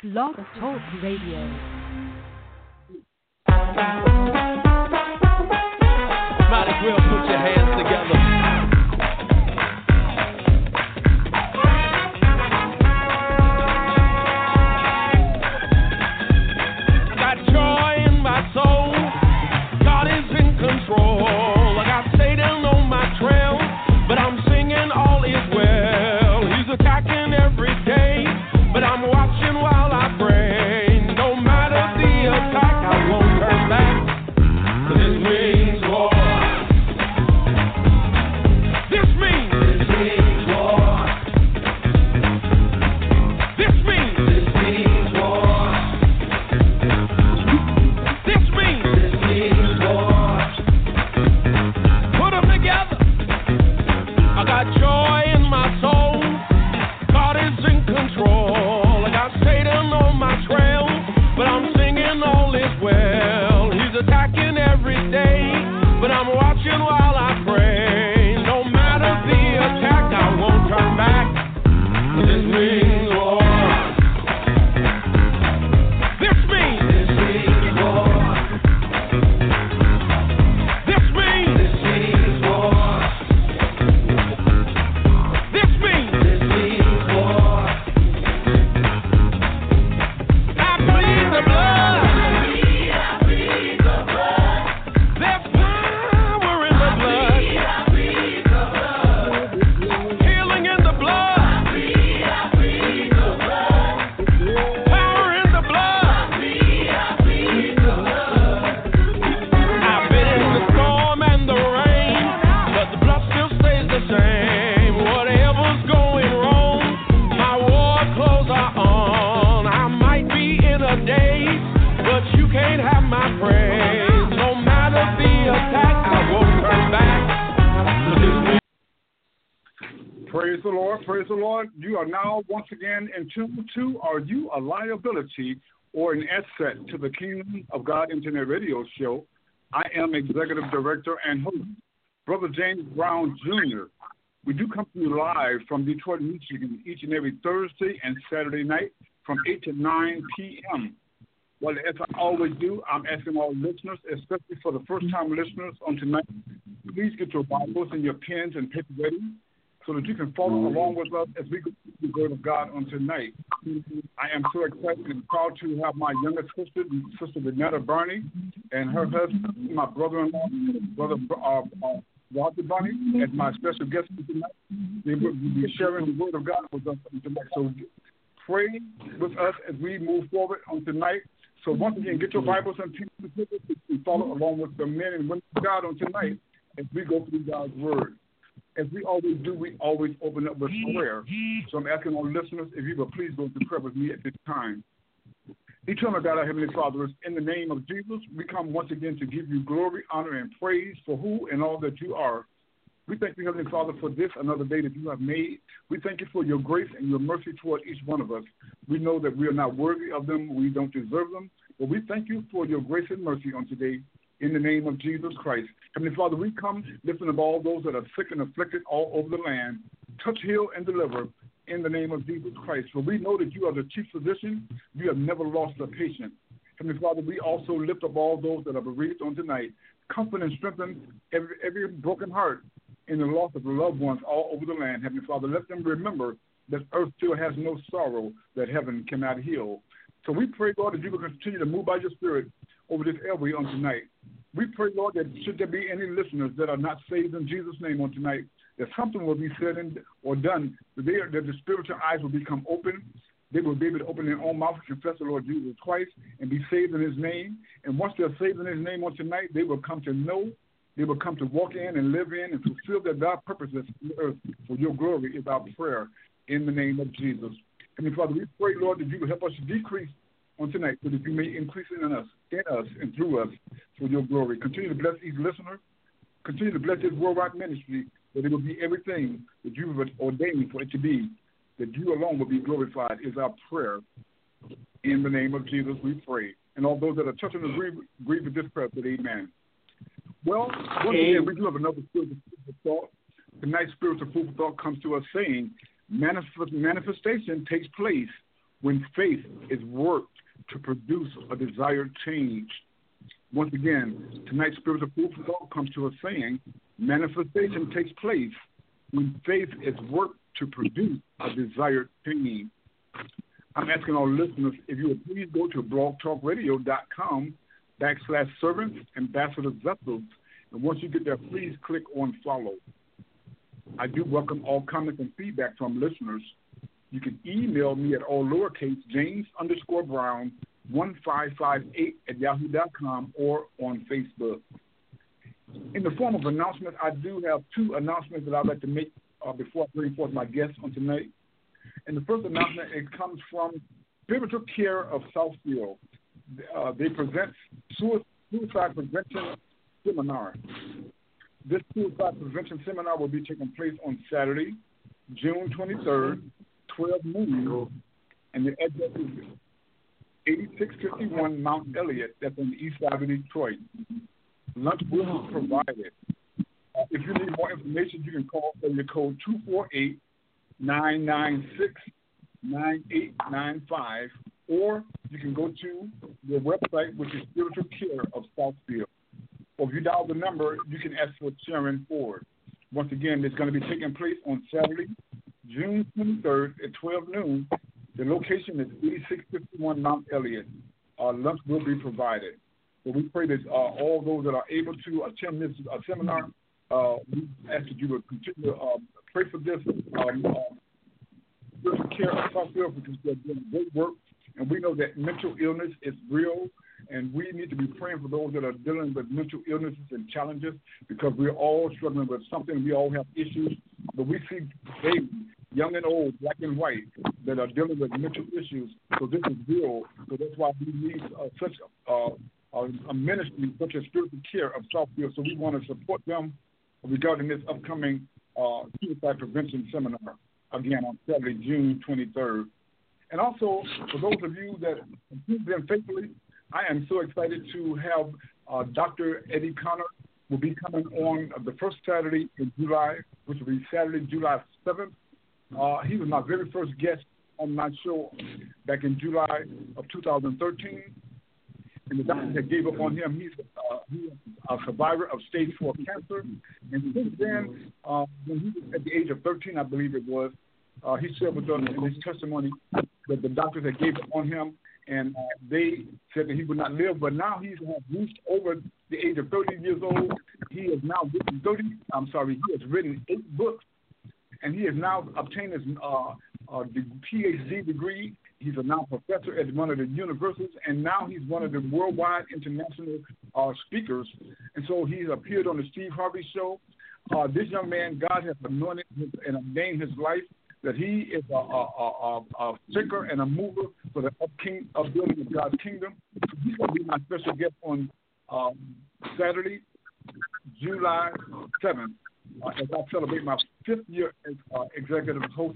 Blog Talk Radio. Might as well put your hands together. Got joy in my soul. God is in control. I got Satan on my trail, but I'm singing all is well. He's attacking every day, but I'm watching while I pray. No matter the attack, I won't turn back. 'Cause this means war. This means war. This means war. This means war. Put them together. I got joy in my soul. God is in control. I got Satan on my trail, but I'm singing all is well. He's attacking every day, but I'm watching while I pray. No matter the attack, I won't turn back. 'Cause this means war. This means war. This means war. This means war. I plead the blood. There's power in the blood. Healing in the blood. Power in the blood. I've been in the storm and the rain, but the blood still stays the same. Whatever's going wrong, my war clothes are on. I might be in a daze, but you can't have my praise. No matter the attack, I won't turn back. Praise the Lord, praise the Lord. You are now once again in tune to Are You a Liability or an Asset to the Kingdom of God Internet Radio Show. I am Executive Director and host, Brother James Brown Jr. We do come to you live from Detroit, Michigan, each and every Thursday and Saturday night from 8 to 9 p.m. Well, as I always do, I'm asking all listeners, especially for the first-time listeners on tonight, please get your Bibles and your pens and paper ready so that you can follow along with us as we go through the Word of God on tonight. I am so excited and proud to have my youngest sister, Sister Renetta Burney, and her husband, my brother-in-law, Brother Roger Burney, as my special guest tonight. They will be sharing the Word of God with us on tonight. So pray with us as we move forward on tonight. So once again, get your Bibles and papers and follow along with the men and women of God on tonight as we go through God's Word. As we always do, we always open up with prayer. So I'm asking all listeners, if you will please go to prayer with me at this time. Eternal God, our Heavenly Father, in the name of Jesus, we come once again to give you glory, honor, and praise for who and all that you are. We thank you, Heavenly Father, for this, another day that you have made. We thank you for your grace and your mercy toward each one of us. We know that we are not worthy of them. We don't deserve them. But we thank you for your grace and mercy on today in the name of Jesus Christ. Heavenly Father, we come lifting up all those that are sick and afflicted all over the land. Touch, heal, and deliver in the name of Jesus Christ. For we know that you are the chief physician. You have never lost a patient. Heavenly Father, we also lift up all those that are bereaved on tonight. Comfort and strengthen every broken heart in the loss of the loved ones all over the land. Heavenly Father, let them remember that earth still has no sorrow that heaven cannot heal. So we pray, Lord, that you will continue to move by your Spirit over this airway on tonight. We pray, Lord, that should there be any listeners that are not saved in Jesus' name on tonight, that something will be said or done, that the spiritual eyes will become open. They will be able to open their own mouth and confess the Lord Jesus Christ and be saved in his name. And once they're saved in his name on tonight, they will come to know, they will come to walk in and live in and fulfill their God purposes on the earth for your glory is our prayer in the name of Jesus. Heavenly Father, we pray, Lord, that you will help us to decrease on tonight so that you may increase in us and through us for your glory. Continue to bless each listener. Continue to bless this worldwide ministry, that it will be everything that you have ordained for it to be, that you alone will be glorified is our prayer. In the name of Jesus we pray. And all those that are touching and agree with this prayer, say amen. Well, once again, we do have another spiritual thought. Tonight's spiritual food for thought comes to us saying, manifestation takes place when faith is worked to produce a desired change. Once again, tonight's spiritual food for thought comes to us saying, manifestation takes place when faith is worked to produce a desired change. I'm asking our listeners if you would please go to blogtalkradio.com/servants ambassadors vessels, and once you get there, please click on follow. I do welcome all comments and feedback from listeners. You can email me at all lowercase James_Brown1558@yahoo.com or on Facebook. In the form of announcement, I do have two announcements that I'd like to make before I bring forth my guests on tonight. And the first announcement, it comes from Spiritual Care of Southfield. They present Suicide Prevention Seminar. This Suicide Prevention Seminar will be taking place on Saturday, June 23rd, 12 noon, and the address is 8651 Mount Elliott. That's on the east side of Detroit. Lunch will be provided. If you need more information, you can call area code 248-996-9895, or you can go to their website, which is Spiritual Care of Southfield. Or if you dial the number, you can ask for Sharon Ford. Once again, it's going to be taking place on Saturday, June 23rd at 12 noon. The location is 8651 Mount Elliott. Lunch will be provided. So we pray that all those that are able to attend this seminar, we ask that you would continue to pray for this Spiritual Care of Southfield, because they're doing great work. And we know that mental illness is real, and we need to be praying for those that are dealing with mental illnesses and challenges, because we're all struggling with something. We all have issues, but we see babies, young and old, black and white, that are dealing with mental issues. So this is real. So that's why we need such a ministry such as Spiritual Care of Southfield. So we want to support them regarding this upcoming suicide prevention seminar, again, on Saturday, June 23rd. And also, for those of you that have been faithfully, I am so excited to have Dr. Eddie Connor will be coming on the first Saturday in July, which will be Saturday, July 7th. He was my very first guest on my show back in July of 2013. And the doctor that gave up on him, he's a survivor of stage 4 cancer. And since then, when he was at the age of 13, I believe it was, he shared with us in his testimony that the doctors had gave up on him, and they said that he would not live. But now he's reached over the age of 30 years old. He has now written he has written 8 books, and he has now obtained his PhD degree. He's a now professor at one of the universities, and now he's one of the worldwide international speakers. And so he's appeared on the Steve Harvey Show. This young man, God has anointed and ordained his life, that he is a thinker and a mover for the upbuilding of God's kingdom. He's going to be my special guest on Saturday, July 7th, as I celebrate my 5th year as executive host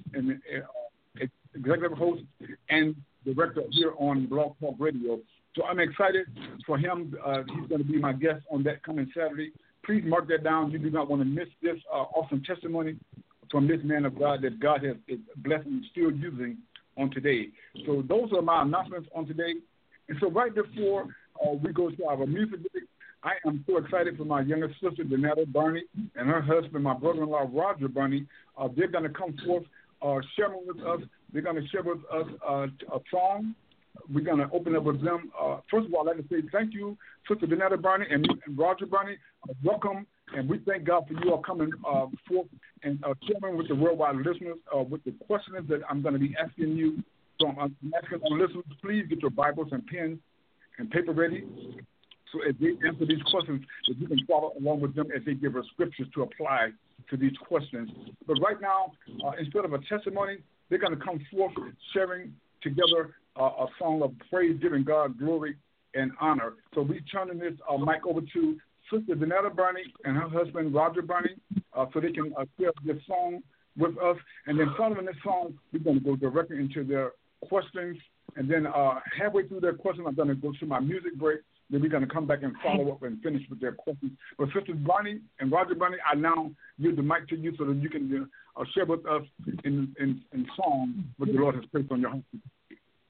and director here on Blog Talk Radio. So I'm excited for him. He's going to be my guest on that coming Saturday. Please mark that down. You do not want to miss this awesome testimony from this man of God that God has blessed and still using on today. So those are my announcements on today. And so right before we go to our music break, I am so excited for my youngest sister, Donetta Barney, and her husband, my brother-in-law, Roger Barney. They're going to come forth sharing with us. They're going to share with us a song. We're going to open up with them. First of all, I'd like to say thank you, Sister Donetta Barney and Roger Barney. Welcome, and we thank God for you all coming forth and sharing with the worldwide listeners with the questions that I'm going to be asking you. So I'm asking our listeners, please get your Bibles and pens and paper ready. So as they answer these questions, that you can follow along with them as they give us scriptures to apply to these questions. But right now, instead of a testimony, they're going to come forth sharing together a song of praise, giving God glory and honor. So we're turning this mic over to Sister Donetta Barney and her husband, Roger Barney, so they can share this song with us. And then following this song, we're going to go directly into their questions. And then halfway through their questions, I'm going to go to my music break. Then we're going to come back and follow up and finish with their questions. But Sisters Barney and Roger Barney, I now give the mic to you so that you can share with us in song what the Lord has placed on your heart.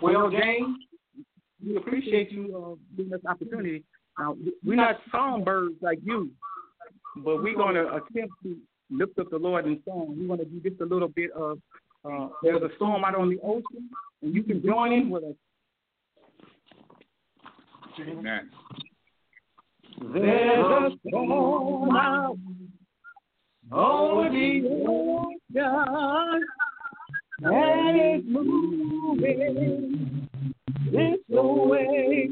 Well, James, we appreciate you giving us opportunity. Now, we're not songbirds like you, but we're going to attempt to lift up the Lord in song. We want to do just a little bit of, there's a storm out on the ocean, and you can join in with us. Amen. There's a storm out over the ocean, and it's moving this way.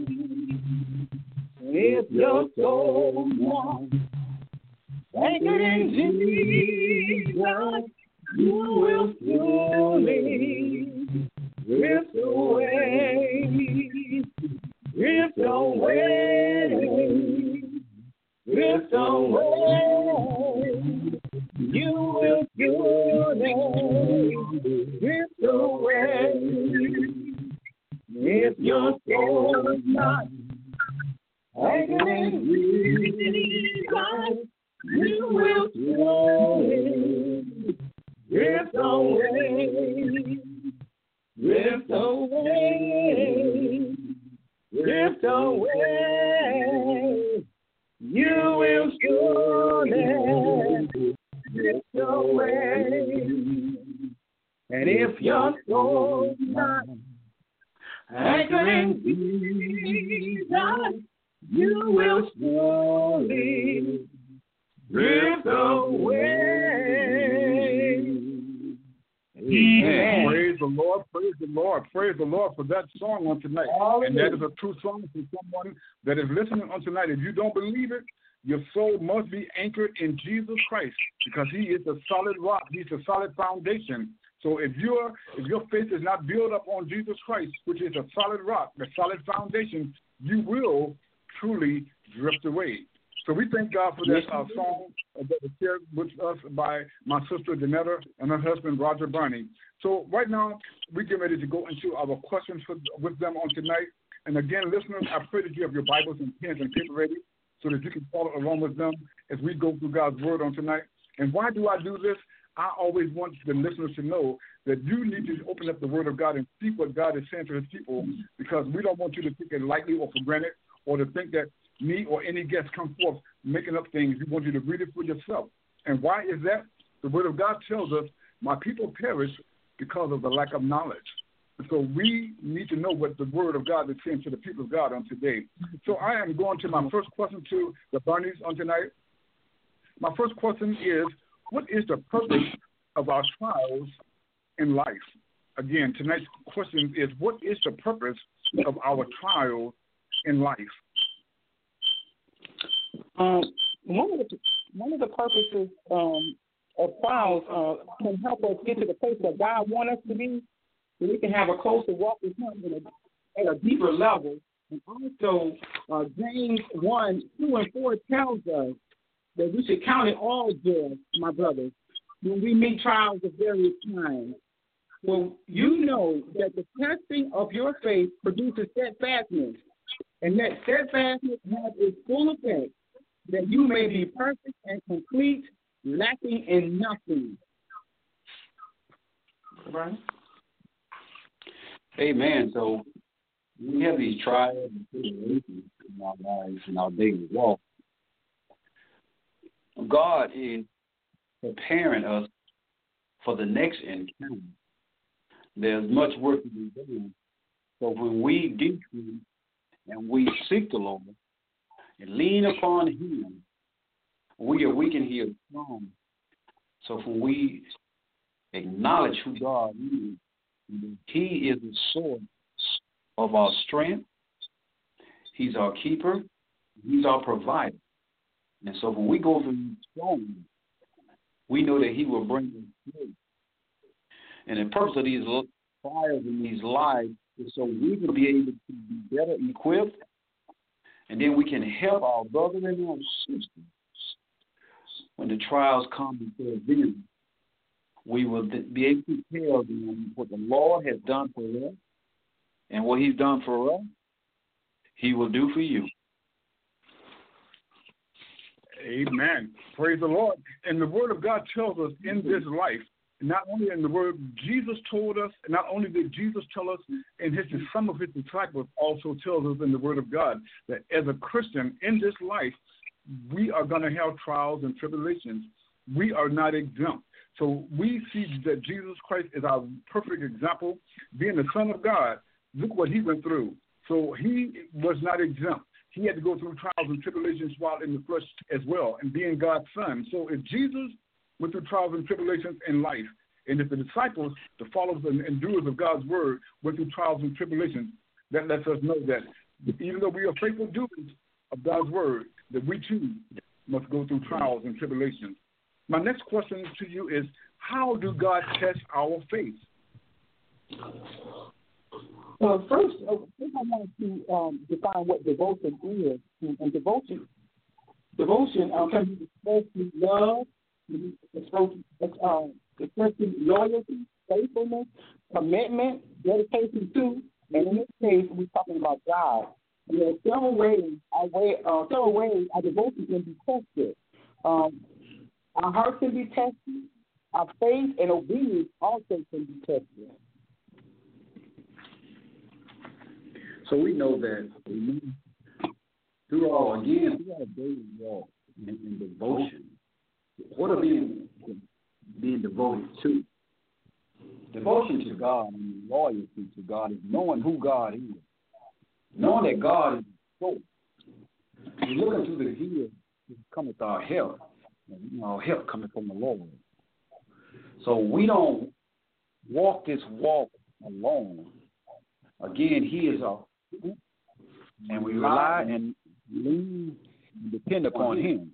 If your soul wants anchored in Jesus, you will surely drift away. Drift away. Drift away. You will surely drift away. If your soul is not anchored in Jesus, you will surely drift away. Drift away. Drift away. You will surely drift away. And if your soul's not anchored in Jesus, you will surely drift away. Amen. Praise the Lord, praise the Lord, praise the Lord for that song on tonight. And that is a true song for someone that is listening on tonight. If you don't believe it, your soul must be anchored in Jesus Christ because he is a solid rock. He's a solid foundation. So if your faith is not built up on Jesus Christ, which is a solid rock, a solid foundation, you will truly drift away. So we thank God for that song that was shared with us by my sister Janetta and her husband Roger Barney. So right now we get ready to go into our questions with them on tonight. And again, listeners, I pray that you have your Bibles and pens and paper ready so that you can follow along with them as we go through God's Word on tonight. And why do I do this? I always want the listeners to know that you need to open up the Word of God and speak what God is saying to his people, because we don't want you to take it lightly or for granted or to think that me or any guest come forth making up things. We want you to read it for yourself. And why is that? The Word of God tells us, my people perish because of the lack of knowledge. So we need to know what the Word of God is saying to the people of God on today. So I am going to my first question to the Barneys on tonight. My first question is, what is the purpose of our trials in life? Again, tonight's question is, what is the purpose of our trials in life? One of the purposes of trials can help us get to the place that God wants us to be, so we can have a closer walk with him at a deeper level. And also, James 1:2-4 tells us that we should count it all joy, my brothers, when we meet trials of various kinds. Well, you know that the testing of your faith produces steadfastness, and that steadfastness has its full effect, that you may be perfect and complete, lacking in nothing. Right? Amen. So we have these trials and tribulations in our lives, in our daily walk. God is preparing us for the next encounter. There's much work to be done. So when we decrease and we seek the Lord and lean upon him, we are weak and he is strong. So when we acknowledge who God is, he is the source of our strength, he's our keeper, he's our provider. And so when we go through the storm, we know that he will bring us through. And the purpose of these trials in these lives is so we can be able to be better equipped, and then we can help our brothers and our sisters when the trials come before them. We will be able to tell them what the Lord has done for us, and what he's done for us, he will do for you. Amen. Praise the Lord. And the Word of God tells us in this life not only in the word Jesus told us, not only did Jesus tell us, and some of his disciples also tells us in the word of God that as a Christian in this life, we are going to have trials and tribulations. We are not exempt. So we see that Jesus Christ is our perfect example. Being the Son of God, look what he went through. So he was not exempt. He had to go through trials and tribulations while in the flesh as well, and being God's Son. So if Jesus went through trials and tribulations in life, and if the disciples, the followers and doers of God's word, went through trials and tribulations, that lets us know that even though we are faithful doers of God's word, that we too must go through trials and tribulations. My next question to you is, how do God test our faith? Well, first I want to define what devotion is. And devotion can be expressed through love, expressed through loyalty, faithfulness, commitment, dedication to, and in this case, we're talking about God. There are several ways our devotion can be tested. Our heart can be tested. Our faith and obedience also can be tested. So we know that through our daily walk in devotion, what are being devoted to? Devotion to God and loyalty to God is knowing who God is, knowing that God is source. We look into the hills, cometh our help. Our help coming from the Lord. So we don't walk this walk alone. Again, he is our, and we rely and lean and depend upon him.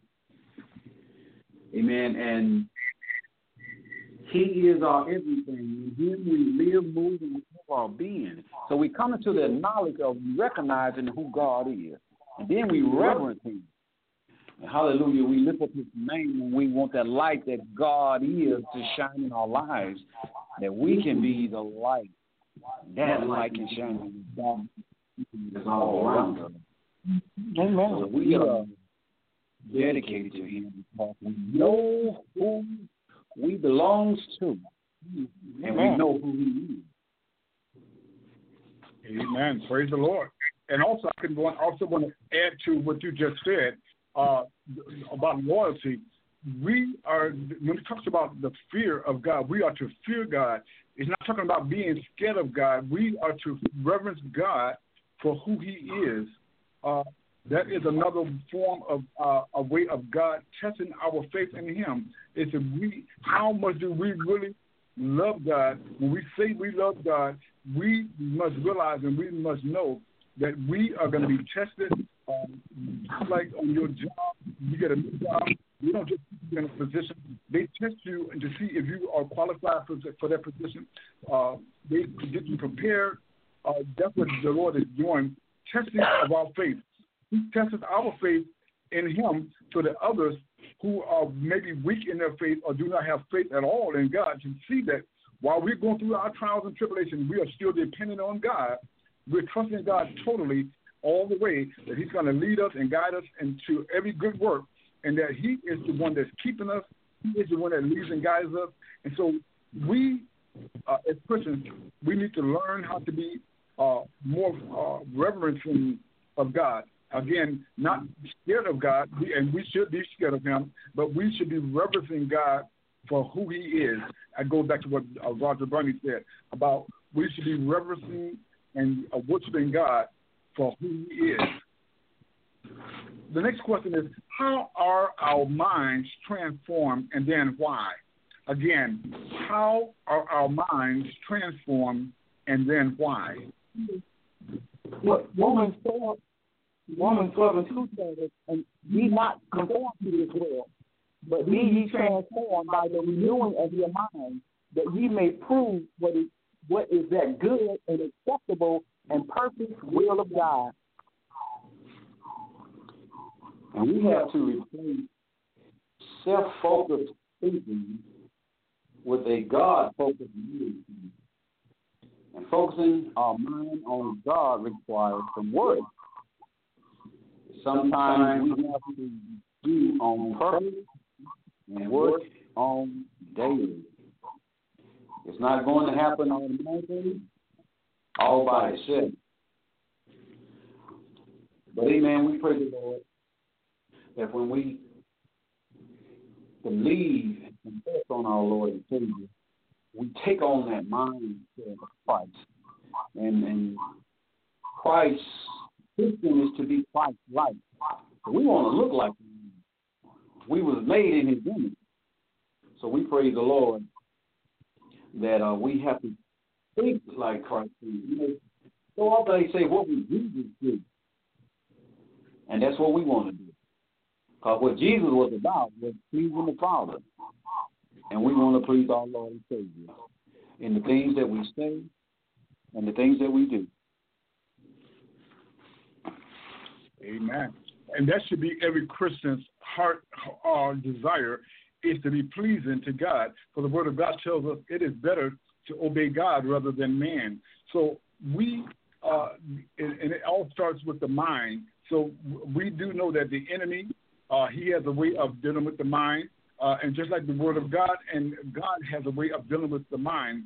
Amen. And he is our everything. In him we live, move, and have our being. So we come into the knowledge of recognizing who God is. And then we reverence him. And hallelujah, we lift up his name and we want that light that God is to shine in our lives, that we can be the light. That light can shine in the dark. It's all around us. Amen. So we are dedicated to him because we know who we belong to, and we know who he is. Amen. Praise the Lord. And also, I also want to add to what you just said about loyalty. We are, when it talks about the fear of God, we are to fear God. It's not talking about being scared of God. We are to reverence God for who he is. That is another form of a way of God testing our faith in him. It's how much do we really love God? When we say we love God, we must realize and we must know that we are going to be tested. Just like on your job, you get a new job, you don't just put you in a position. They test you to see if you are qualified for that position. They get you prepared. That's what the Lord is doing, testing of our faith. He tests our faith in him so that others who are maybe weak in their faith or do not have faith at all in God can see that while we're going through our trials and tribulations, we are still dependent on God. We're trusting God totally all the way, that he's going to lead us and guide us into every good work, and that he is the one that's keeping us. He is the one that leads and guides us. And so we, as Christians, we need to learn how to be more reverencing of God. Again, not scared of God, and we should be scared of him, but we should be reverencing God for who he is. I go back to what Roger Bunny said about we should be reverencing and worshiping God for who he is. The next question is, how are our minds transformed and then why? Again, how are our minds transformed and then why? What Romans 12:2 says, and be not conformed to this world, but be ye transformed by the renewing of your mind, that ye may prove what is that good and acceptable and perfect will of God. And we have to replace self-focused thinking with a God-focused thinking. And focusing our mind on God requires some work. Sometimes we have to do on purpose and work on daily. It's not going to happen automatically, all by itself. But amen, we pray the Lord that when we believe and confess on our Lord and Savior, we take on that mindset of Christ. And Christ, Christian is to be Christ-like. So we want to look like Him. We was made in His image. So we praise the Lord that we have to think like Christ. So often they say, what would Jesus do? And that's what we want to do. Because what Jesus was about was pleasing the Father. And we want to please our Lord and Savior in the things that we say and the things that we do. Amen. And that should be every Christian's heart desire, is to be pleasing to God. For the Word of God tells us it is better to obey God rather than man. So we, and it all starts with the mind. So we do know that the enemy, he has a way of dealing with the mind. And just like the Word of God, and God has a way of dealing with the mind,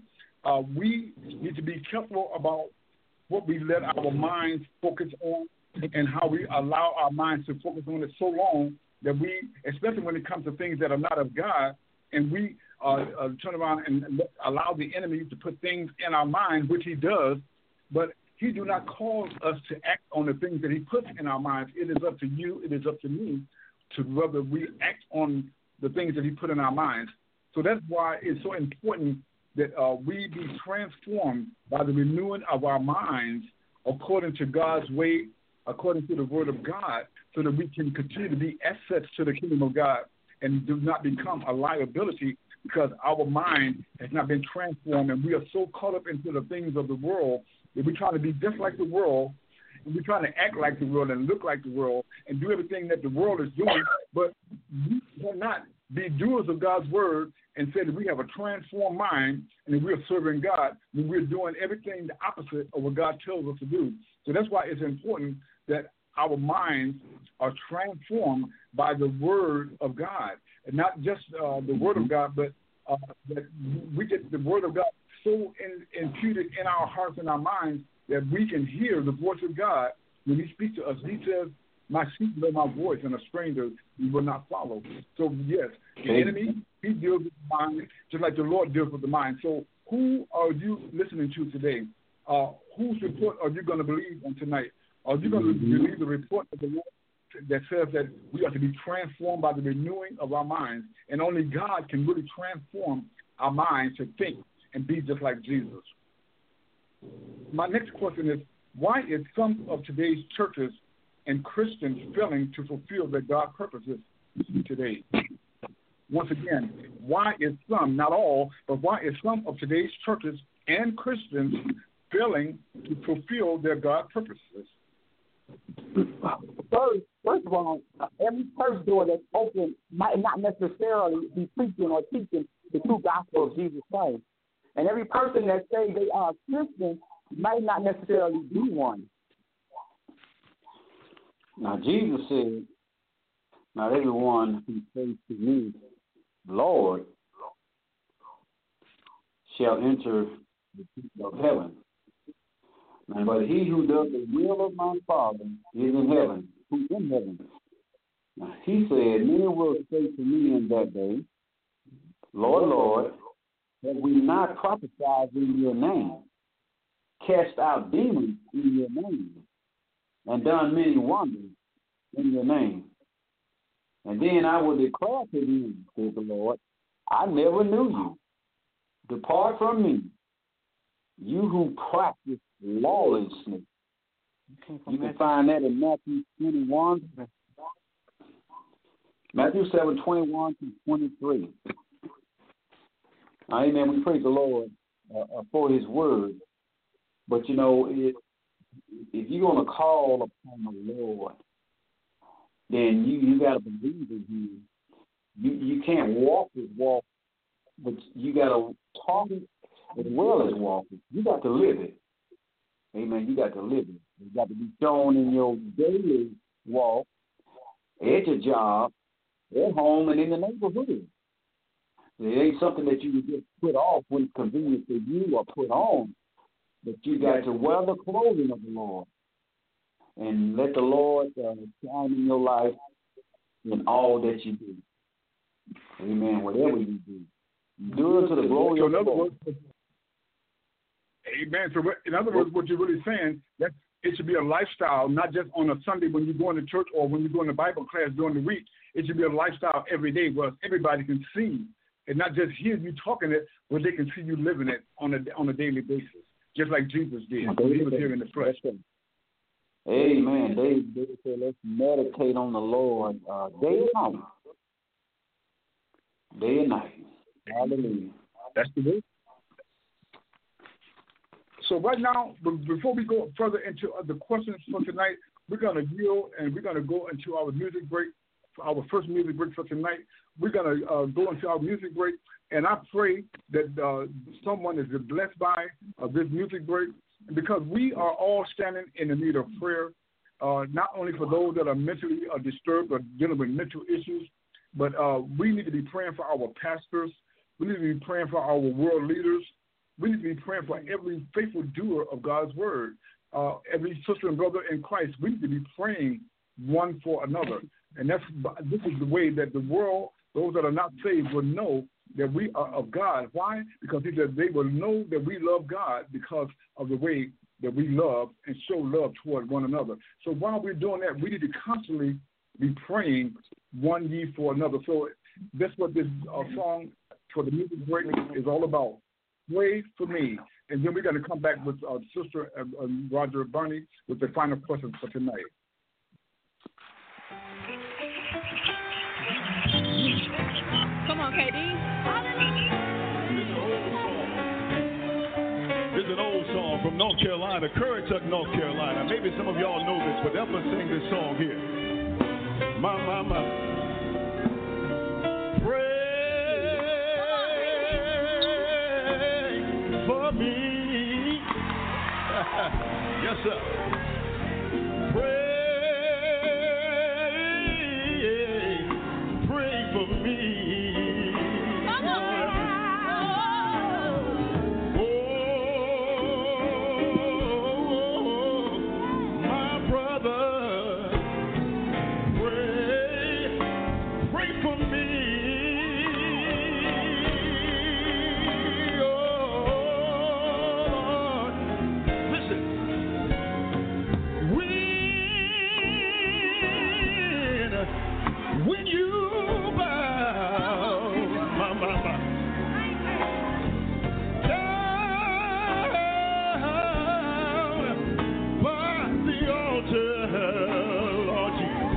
we need to be careful about what we let our minds focus on and how we allow our minds to focus on it so long that we, especially when it comes to things that are not of God, and we turn around and allow the enemy to put things in our mind, which he does, but he do not cause us to act on the things that he puts in our minds. It is up to you, it is up to me, to whether we act on the things that he put in our minds. So that's why it's so important that we be transformed by the renewing of our minds according to God's way, according to the Word of God, so that we can continue to be assets to the kingdom of God and do not become a liability, because our mind has not been transformed and we are so caught up into the things of the world that we're trying to be just like the world, and we're trying to act like the world and look like the world and do everything that the world is doing, but we cannot be doers of God's word and say that we have a transformed mind and that we're serving God when we're doing everything the opposite of what God tells us to do. So that's why it's important that our minds are transformed by the word of God, and not just the word of God, but that we get the word of God so imputed in our hearts and our minds that we can hear the voice of God when he speaks to us. He says, my sheep know my voice, and a stranger we will not follow. So, yes, the enemy, he deals with the mind just like the Lord deals with the mind. So who are you listening to today? Whose report are you going to believe on tonight? Are you going to believe the report of the Lord that says that we are to be transformed by the renewing of our minds? And only God can really transform our minds to think and be just like Jesus. My next question is, why is some of today's churches and Christians failing to fulfill their God purposes today? Once again, why is some, not all, but why is some of today's churches and Christians failing to fulfill their God purposes? First of all, every church door that's open might not necessarily be preaching or teaching the true gospel of Jesus Christ. And every person that say they are Christian might not necessarily be one. Now, Jesus said, not everyone who says to me, Lord, shall enter the kingdom of heaven. Now, but he who does the will of my Father is in heaven, who's in heaven. Now, he said, many will say to me in that day, Lord, Lord, have we not prophesied in your name, cast out demons in your name, and done many wonders in your name? And then I will declare to them, says the Lord, I never knew you. Depart from me, you who practice lawlessness. You can find that in Matthew 21, Matthew 7:21 to 23. Amen. We praise the Lord for his word. But, you know, if you're going to call upon the Lord, then you got to believe in him. You can't walk his walk, but you got to talk it as well as walk it. You got to live it. Amen. You got to live it. You got to be shown in your daily walk, at your job, at home, and in the neighborhood. It ain't something that you would just put off when it's convenient for you or put on. But you got to wear the clothing of the Lord and let the Lord shine in your life in all that you do. Amen. Whatever you do, do it to the glory of the Lord. Amen. So, in other words, what you're really saying, that it should be a lifestyle, not just on a Sunday when you're going to church or when you're going to Bible class during the week. It should be a lifestyle every day where everybody can see and not just hear you talking it, but they can see you living it on a daily basis, just like Jesus did when he was here in the flesh. Amen. David said, let's meditate on the Lord day and night. Day and night. Hallelujah. That's the way. So right now, before we go further into the questions for tonight, we're going to yield and we're going to go into our music break, our first music break for tonight. We're going to go into our music break, and I pray that someone is blessed by this music break, because we are all standing in the need of prayer, not only for those that are mentally disturbed or dealing with mental issues, but we need to be praying for our pastors. We need to be praying for our world leaders. We need to be praying for every faithful doer of God's word. Every sister and brother in Christ, we need to be praying one for another. And this is the way that the world, those that are not saved, will know that we are of God. Why? Because he said they will know that we love God because of the way that we love and show love toward one another. So while we're doing that, we need to constantly be praying one ye for another. So that's what this song for the music break is all about. Pray for me. And then we're going to come back with Sister Roger Barney with the final question for tonight. Come on, KD. This is an old song from North Carolina, Currituck, North Carolina. Maybe some of y'all know this, but help us sing this song here. My. Pray for me. Yes, sir. Pray for me. Come on. Oh, my brother, pray for me. When you bow, down by the altar, Lord Jesus.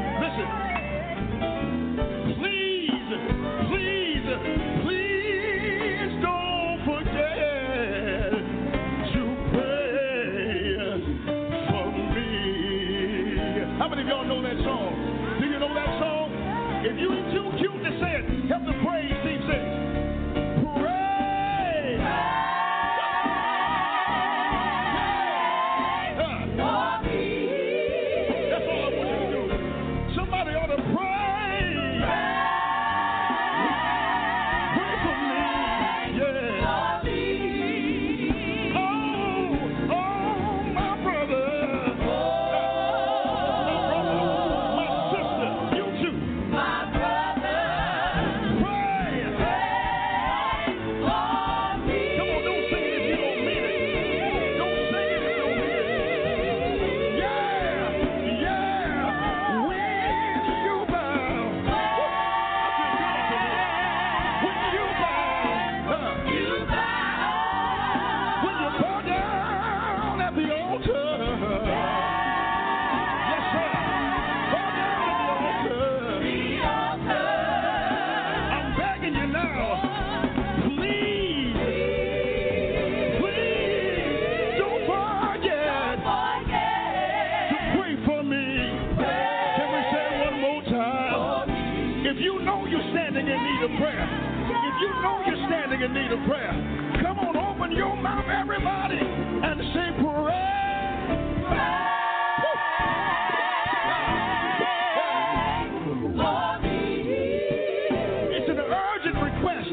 Listen, please don't forget to pray for me. How many of y'all know that song? If you ain't too cute to say it, help the praise team say it. Pray. For me. That's all I want you to do. Somebody ought to pray. Pray for me. Yeah. Oh, my brother. My sister, you too. In need of prayer. Come on, open your mouth, everybody, and say pray. It's an urgent request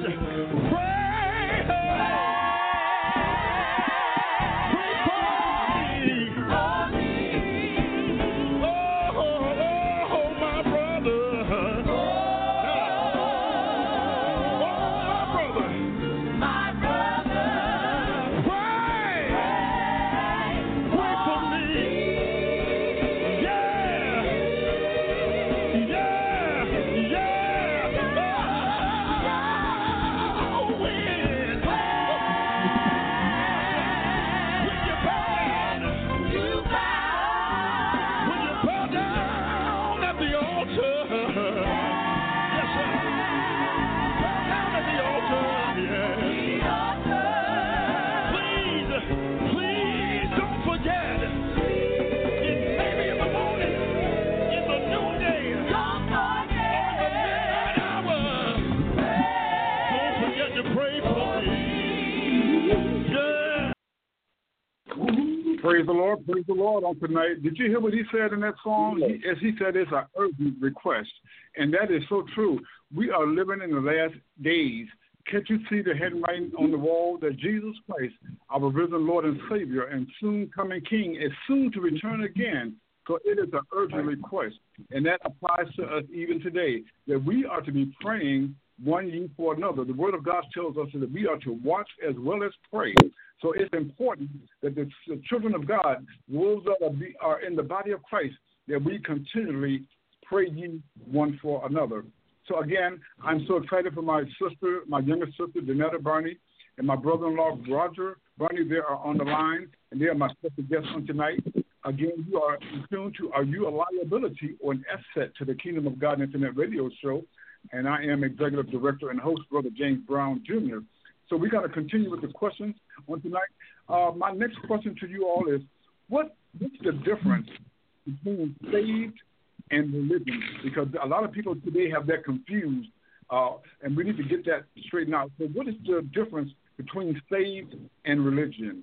Praise the Lord on tonight. Did you hear what he said in that song? As he said, it's an urgent request. And that is so true. We are living in the last days. Can't you see the headline on the wall that Jesus Christ, our risen Lord and Savior and soon coming King, is soon to return again? So it is an urgent request. And that applies to us even today, that we are to be praying one ye for another. The Word of God tells us that we are to watch as well as pray. So it's important that the children of God, those that are in the body of Christ, that we continually pray ye one for another. So again, I'm so excited for my sister, my younger sister, Danetta Barney, and my brother-in-law, Roger Barney. They are on the line, and they are my special guests on tonight. Again, you are tuned to Are You a Liability or an Asset to the Kingdom of God Internet Radio Show, and I am Executive Director and host, Brother James Brown, Jr. So we're going to continue with the questions on tonight. My next question to you all is, what's the difference between saved and religion? Because a lot of people today have that confused, and we need to get that straightened out. So what is the difference between saved and religion?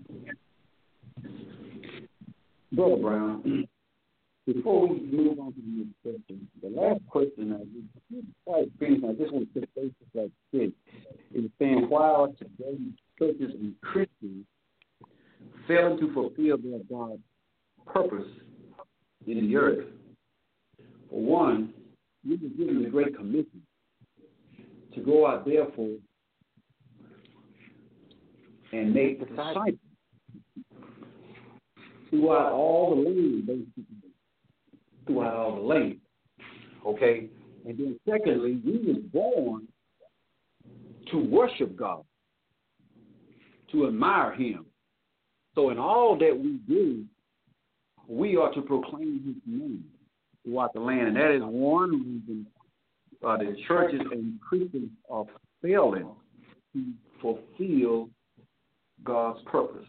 Brother Brown, before we move on to the next question, the last question I just want to say this like this, is saying why are today's churches and Christians failing to fulfill their God's purpose in the earth? For one, we were given the Great Commission to go out therefore and make disciples throughout all the land, basically. Throughout all the land. Okay? And then secondly, we were born to worship God, to admire Him. So in all that we do, we are to proclaim His name throughout the land. And that is one reason the churches and Christians are failing to fulfill God's purpose.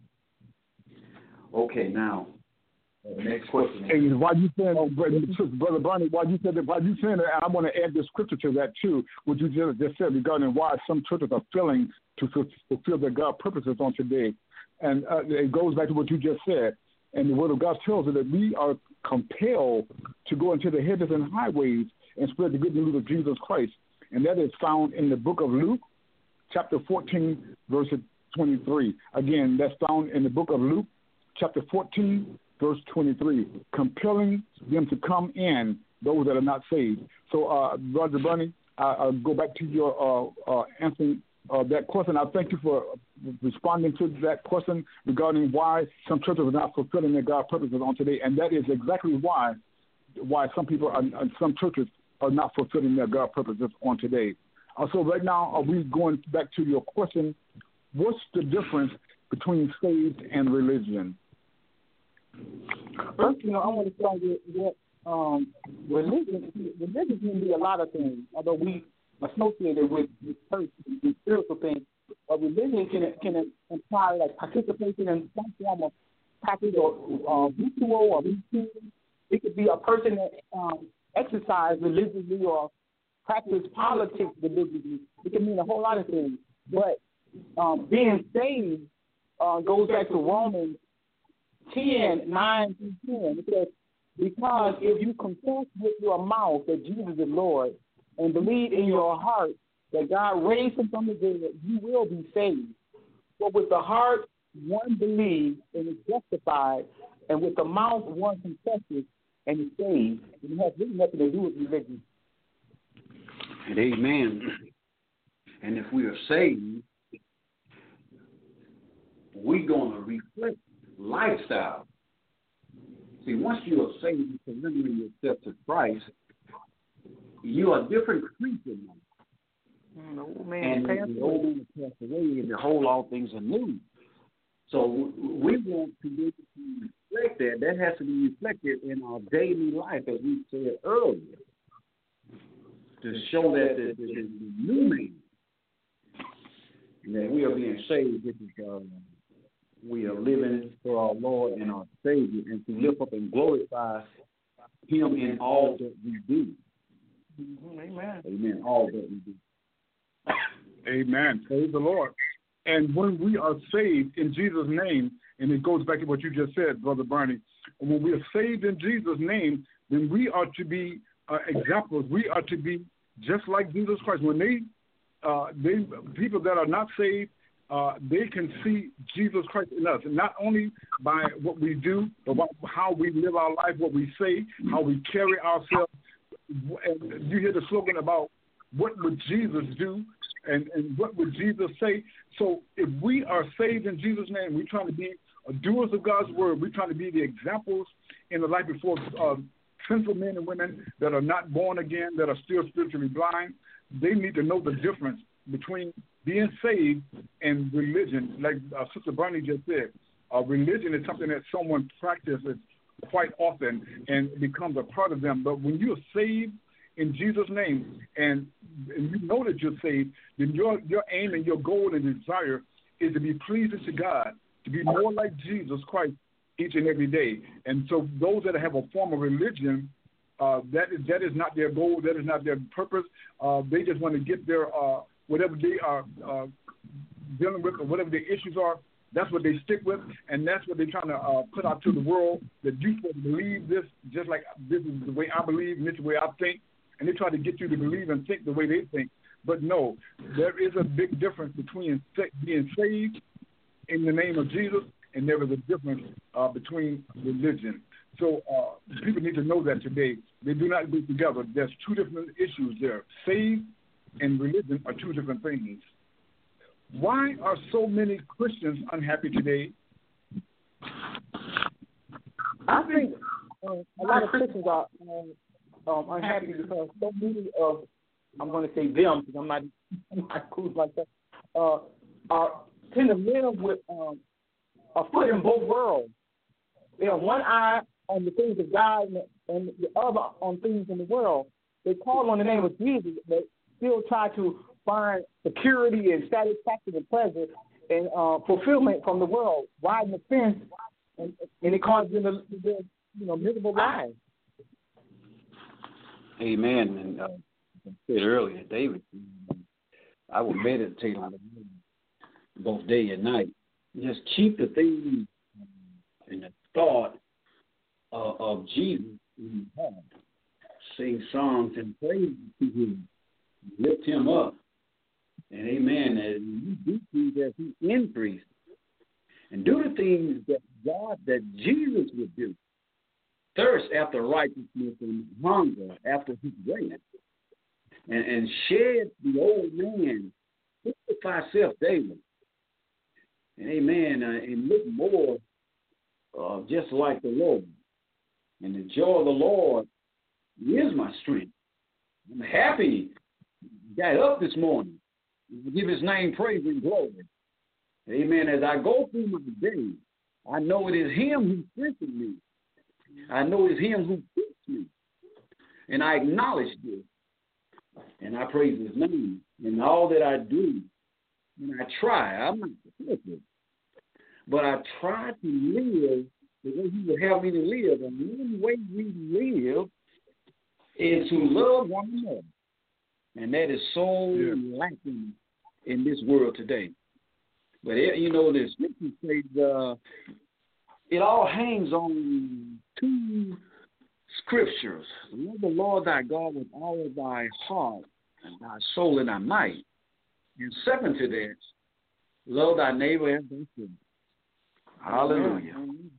Okay, now, next question. Hey, why you saying, Brother Barney, why you saying that, I want to add the scripture to that too, what you just said regarding why some churches are failing to fulfill their God purposes on today. And it goes back to what you just said. And the Word of God tells us that we are compelled to go into the hedges and highways and spread the good news of Jesus Christ. And that is found in the book of Luke, chapter 14, verse 23. Again, that's found in the book of Luke, chapter 14, verse 23, compelling them to come in, those that are not saved. So, Roger Bunny, I'll go back to your answering that question. I thank you for responding to that question regarding why some churches are not fulfilling their God purposes on today, and that is exactly why some people some churches are not fulfilling their God purposes on today. So right now, are we going back to your question? What's the difference between saved and religion? First, I want to start with what religion can be a lot of things. Although we associate it with church and spiritual things, but religion can imply like participation in some form of practice or ritual or routine. It could be a person that exercise religiously or practice politics religiously. It can mean a whole lot of things. But being saved goes back to Romans 10, 9 through 10. It says, because if you confess with your mouth that Jesus is Lord and believe in your heart that God raised him from the dead, you will be saved. For with the heart one believes and is justified, and with the mouth one confesses and is saved. It has really nothing to do with religion. And amen. And if we are saved, we're going to reflect lifestyle. See, once you are saved and surrendering yourself to Christ, you are a different creature now. Old man and the old man has passed away, and behold, all things are new. So we want to be able to reflect that. That has to be reflected in our daily life, as we said earlier, to show that the new man, that we are being saved, which is we are living for our Lord and our Savior, and to lift up and glorify Him in all that we do. Amen. Amen. All that we do. Amen. Praise the Lord. And when we are saved in Jesus' name, and it goes back to what you just said, Brother Barney, when we are saved in Jesus' name, then we are to be examples. We are to be just like Jesus Christ. When people that are not saved, they can see Jesus Christ in us, and not only by what we do, but how we live our life, what we say, how we carry ourselves. And you hear the slogan about what would Jesus do and what would Jesus say. So if we are saved in Jesus' name, we're trying to be doers of God's word. We're trying to be the examples in the life before sinful men and women that are not born again, that are still spiritually blind. They need to know the difference between being saved and religion. Like Sister Bernie just said, religion is something that someone practices quite often and it becomes a part of them. But when you're saved in Jesus' name and you know that you're saved, then your aim and your goal and desire is to be pleasing to God, to be more like Jesus Christ each and every day. And so those that have a form of religion, that is not their goal, that is not their purpose. They just want to get their whatever they are dealing with or whatever their issues are, that's what they stick with, and that's what they're trying to put out to the world, that you're supposed to believe this just like this is the way I believe and this is the way I think, and they try to get you to believe and think the way they think. But no, there is a big difference between being saved in the name of Jesus, and there is a difference between religion. So people need to know that today. They do not go together. There's two different issues there. Saved and religion are two different things. Why are so many Christians unhappy today? I think a lot of Christians are unhappy because so many of, I'm going to say them because I'm not cool like that, tend to live with a foot in both worlds. They have one eye on the things of God and the other on things in the world. They call on the name of Jesus, but still try to find security and satisfaction and pleasure and fulfillment from the world, widen the fence, and it causes them to live, miserable lives. Amen. And I said earlier, David, I would meditate on it both day and night. Just keep the things and the thought of Jesus in your heart. Sing songs and praise to Him. Lift Him up. And amen. And you do things as He increases. And do the things that Jesus would do. Thirst after righteousness and hunger after His grace. And shed the old man. Crucify self daily. And amen. And look more just like the Lord. And the joy of the Lord is my strength. I'm happy. Got up this morning. Give His name praise and glory. Amen. As I go through my day, I know it is Him who strengthens me. I know it is Him who keeps me. And I acknowledge this. And I praise His name. And all that I do, and I try, I'm not perfect, but I try to live the way He would have me to live. And one way we live is to love one another. And that is so lacking in this world today. But, the scripture says it all hangs on two scriptures. Love the Lord thy God with all of thy heart and thy soul and thy might. And second to that, love thy neighbor as thyself. Hallelujah.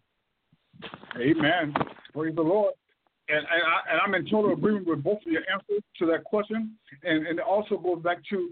Amen. Praise the Lord. And I'm in total agreement with both of your answers to that question. And it also goes back to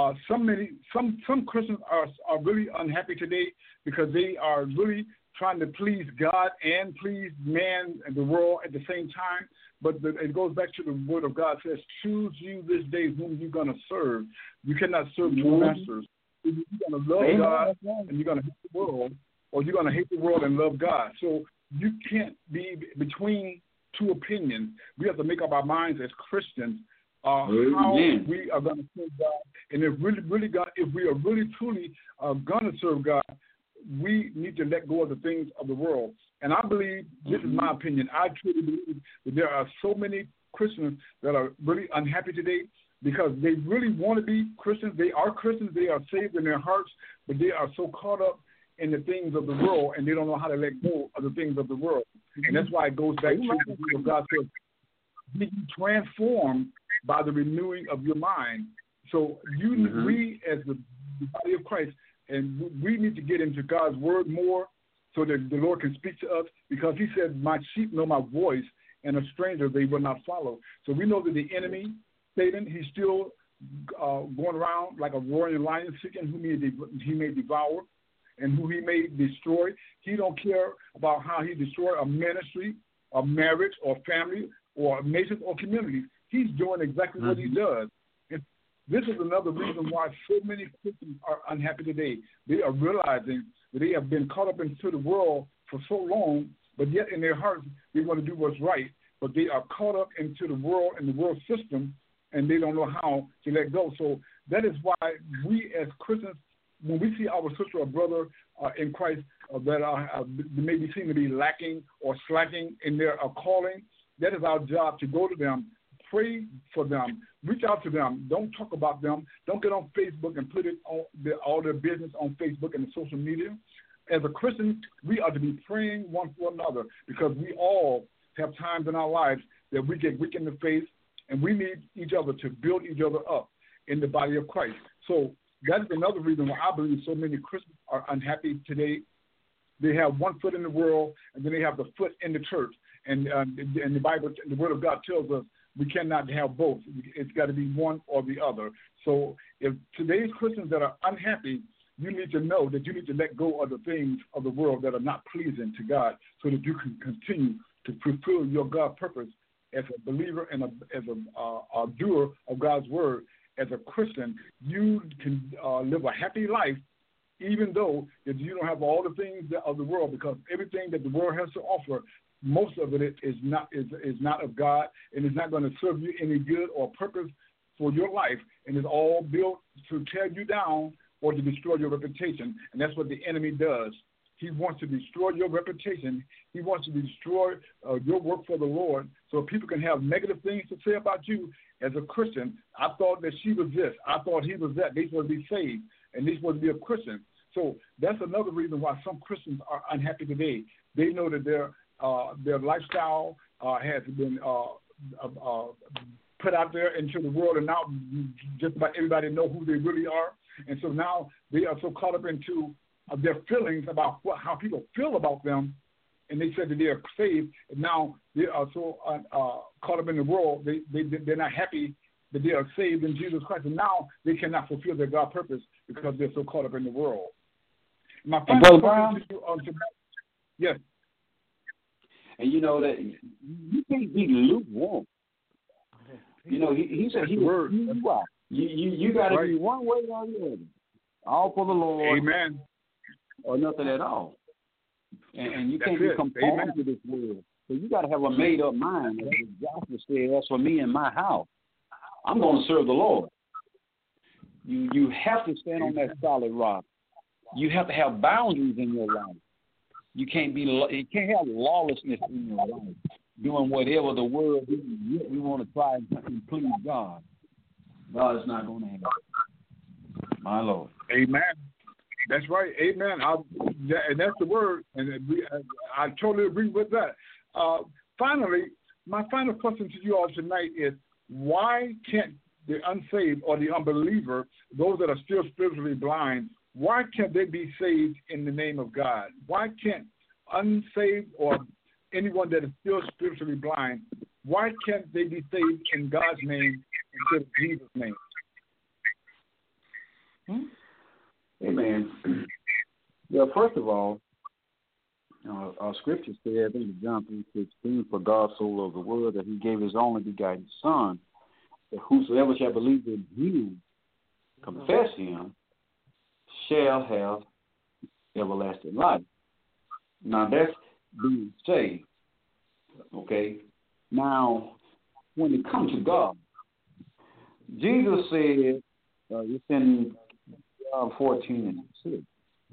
some Christians are really unhappy today because they are really trying to please God and please man and the world at the same time. But it goes back to the word of God. It says, choose you this day whom you're going to serve. You cannot serve two masters. You're going to love God and you're going to hate the world, or you're going to hate the world and love God. So you can't be between two opinions. We have to make up our minds as Christians how we are going to serve God. And if we are really truly going to serve God, we need to let go of the things of the world. And I believe, this is my opinion, I truly believe that there are so many Christians that are really unhappy today because they really want to be Christians. They are Christians. They are saved in their hearts, but they are so caught up in the things of the world, and they don't know how to let go of the things of the world. And that's why it goes back to what God says, be transformed by the renewing of your mind. So we as the body of Christ, and we need to get into God's word more so that the Lord can speak to us, because he said, my sheep know my voice, and a stranger they will not follow. So we know that the enemy, Satan, he's still going around like a roaring lion, seeking whom he may devour and who he may destroy. He don't care about how he destroy a ministry, a marriage, or family, or nations, or communities. He's doing exactly what he does. And this is another reason why so many Christians are unhappy today. They are realizing that they have been caught up into the world for so long, but yet in their hearts they want to do what's right. But they are caught up into the world and the world system, and they don't know how to let go. So that is why we as Christians, when we see our sister or brother in Christ that maybe seem to be lacking or slacking in their calling, that is our job to go to them, pray for them, reach out to them. Don't talk about them. Don't get on Facebook and put it on all their business on Facebook and social media. As a Christian, we are to be praying one for another, because we all have times in our lives that we get weak in the face, and we need each other to build each other up in the body of Christ. So that's another reason why I believe so many Christians are unhappy today. They have one foot in the world, and then they have the foot in the church. And the Bible, the Word of God tells us we cannot have both. It's got to be one or the other. So if today's Christians that are unhappy, you need to know that you need to let go of the things of the world that are not pleasing to God, so that you can continue to fulfill your God purpose as a believer and as a doer of God's word. As a Christian, you can live a happy life, even though if you don't have all the things of the world, because everything that the world has to offer, most of it is not of God, and it's not going to serve you any good or purpose for your life, and it's all built to tear you down or to destroy your reputation. And that's what the enemy does. He wants to destroy your reputation. He wants to destroy your work for the Lord, so people can have negative things to say about you as a Christian. I thought that she was this. I thought he was that. They supposed to be saved, and they supposed to be a Christian. So that's another reason why some Christians are unhappy today. They know that their lifestyle has been put out there into the world, and now just about everybody know who they really are. And so now they are so caught up into their feelings about how people feel about them, and they said that they are saved, and now they are so caught up in the world, they're not happy that they are saved in Jesus Christ, and now they cannot fulfill their God purpose because they're so caught up in the world. My final question to you, yes. And you know that you can't be lukewarm. You know, he said he was you got to be one way or the other. All for the Lord. Amen. Or nothing at all. And you can't be conformed to this world. So you got to have a made-up mind. As Joshua said, as for me and my house, I'm going to serve the Lord. You have to stand on that solid rock. You have to have boundaries in your life. You can't have lawlessness in your life, doing whatever the world is. We want to try and please God. God is not going to have it. My Lord. Amen. That's right. Amen. And that's the word. And I totally agree with that. Finally, my final question to you all tonight is, why can't the unsaved or the unbeliever, those that are still spiritually blind, why can't they be saved in the name of God? Why can't unsaved or anyone that is still spiritually blind, why can't they be saved in God's name instead of Jesus' name? Amen. Well, first of all, our scripture says in John 3:16, for God so loved the world that he gave his only begotten Son, that whosoever shall believe in him, confess him, shall have everlasting life. Now, that's being saved. Okay? Now, when it comes to God, Jesus said, it's in John 14:6,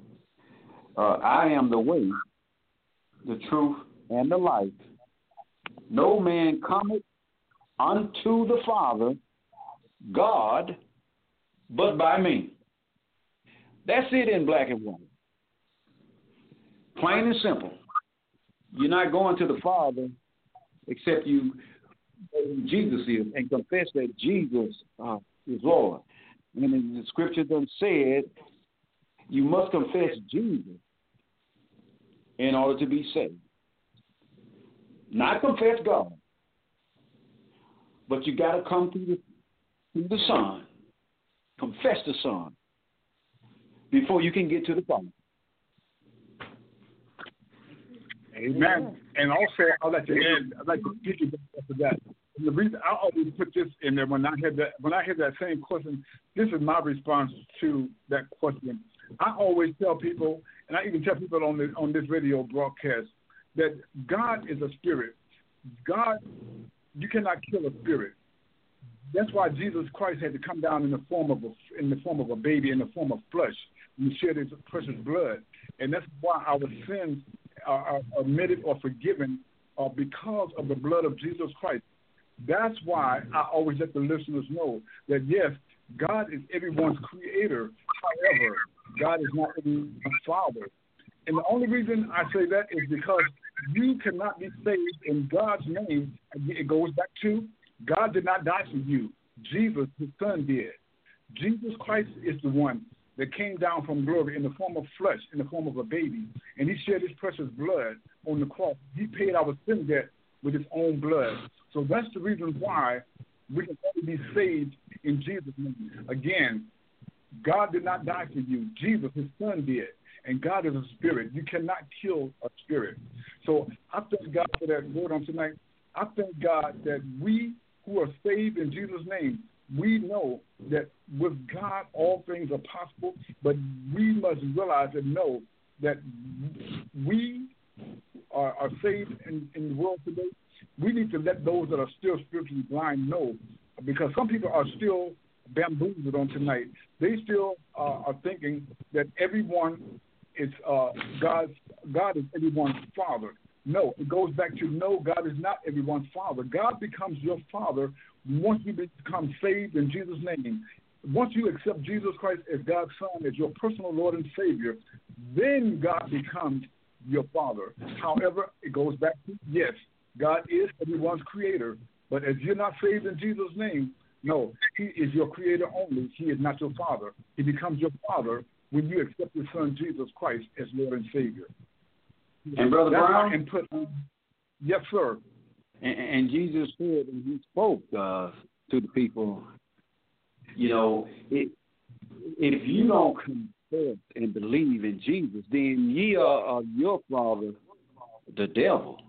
I am the way, the truth, and the life. No man cometh unto the Father God but by me. That's it in black and white. Plain and simple. You're not going to the Father except you know who Jesus is and confess that Jesus is Lord. And in the scripture done said, you must confess Jesus in order to be saved. Not confess God, but you got to come through the Son. Confess the Son before you can get to the Father. Amen. And also, I'd like to speak to that. And the reason I always put this in there when I hear that same question, this is my response to that question. I always tell people, and I even tell people on this radio broadcast, that God is a spirit. God, you cannot kill a spirit. That's why Jesus Christ had to come down in the form of a baby, in the form of flesh, and shed his precious blood. And that's why our sins are admitted or forgiven because of the blood of Jesus Christ. That's why I always let the listeners know that, yes, God is everyone's creator. However, God is not everyone's father. And the only reason I say that is because you cannot be saved in God's name. It goes back to God did not die for you. Jesus, his son, did. Jesus Christ is the one that came down from glory in the form of flesh, in the form of a baby, and he shed his precious blood on the cross. He paid our sin debt with his own blood. So that's the reason why we can only be saved in Jesus' name. Again, God did not die for you. Jesus, his son, did. And God is a spirit. You cannot kill a spirit. So I thank God for that word on tonight. I thank God that we who are saved in Jesus' name, we know that with God all things are possible, but we must realize and know that we are saved in the world today. We need to let those that are still spiritually blind know, because some people are still bamboozled on tonight. They still are thinking that everyone is God is everyone's father. No, it goes back to no, God is not everyone's father. God becomes your father once you become saved in Jesus' name. Once you accept Jesus Christ as God's son, as your personal Lord and Savior, then God becomes your father. However, it goes back to, yes, God is everyone's creator, but as you're not saved in Jesus' name, no, he is your creator only. He is not your father. He becomes your father when you accept his son, Jesus Christ, as Lord and Savior. And Brother Brown? Yes, sir. And Jesus said, and he spoke to the people, you know, if you don't confess and believe in Jesus, then ye are your father, the devil.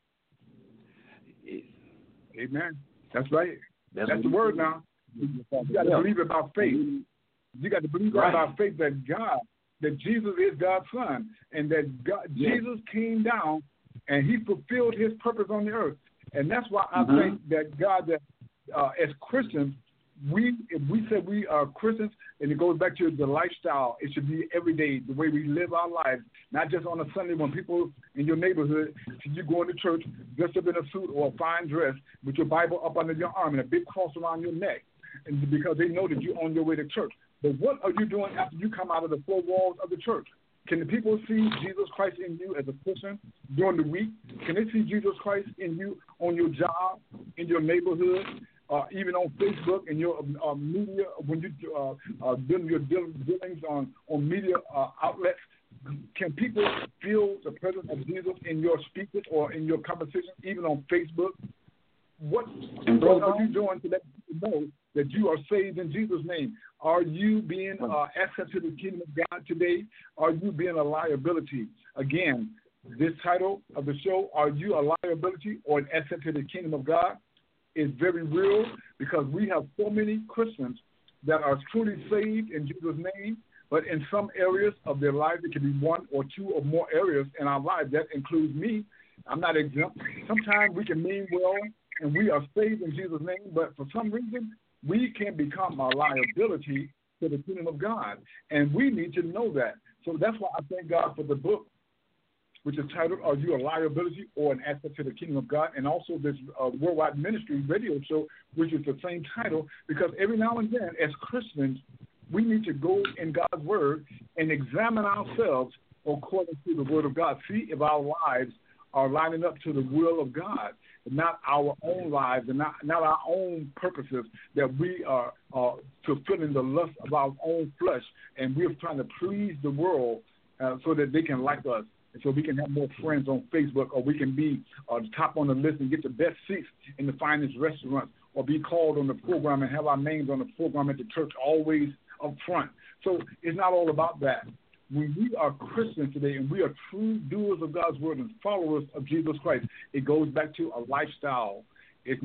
Amen. That's right. That's the word now. You got to believe it by faith. You got to believe that by faith that Jesus is God's son, and that Jesus came down and he fulfilled his purpose on the earth. And that's why I think that God, as Christians, if we say we are Christians, and it goes back to the lifestyle, it should be every day, the way we live our lives, not just on a Sunday when people in your neighborhood see you going to church dressed up in a suit or a fine dress with your Bible up under your arm and a big cross around your neck, and because they know that you're on your way to church. But what are you doing after you come out of the four walls of the church? Can the people see Jesus Christ in you as a Christian during the week? Can they see Jesus Christ in you on your job, in your neighborhood, even on Facebook and your media, when you doing your dealings on media outlets? Can people feel the presence of Jesus in your speeches or in your conversation, even on Facebook? What are you doing to let people know that you are saved in Jesus' name? Are you being an asset to the kingdom of God today? Are you being a liability? Again, this title of the show, Are You a Liability or an Asset to the Kingdom of God, is very real, because we have so many Christians that are truly saved in Jesus' name, but in some areas of their lives, it can be one or two or more areas in our lives. That includes me. I'm not exempt. Sometimes we can mean well, and we are saved in Jesus' name, but for some reason, we can become a liability to the kingdom of God, and we need to know that. So that's why I thank God for the book which is titled, Are You a Liability or an Asset to the Kingdom of God? And also this Worldwide Ministry radio show, which is the same title, because every now and then, as Christians, we need to go in God's Word and examine ourselves according to the Word of God. See if our lives are lining up to the will of God, not our own lives and not our own purposes, that we are fulfilling the lust of our own flesh, and we're trying to please the world so that they can like us, and so we can have more friends on Facebook, or we can be top on the list and get the best seats in the finest restaurants, or be called on the program and have our names on the program at the church always up front. So it's not all about that. When we are Christians today and we are true doers of God's Word and followers of Jesus Christ, it goes back to a lifestyle. It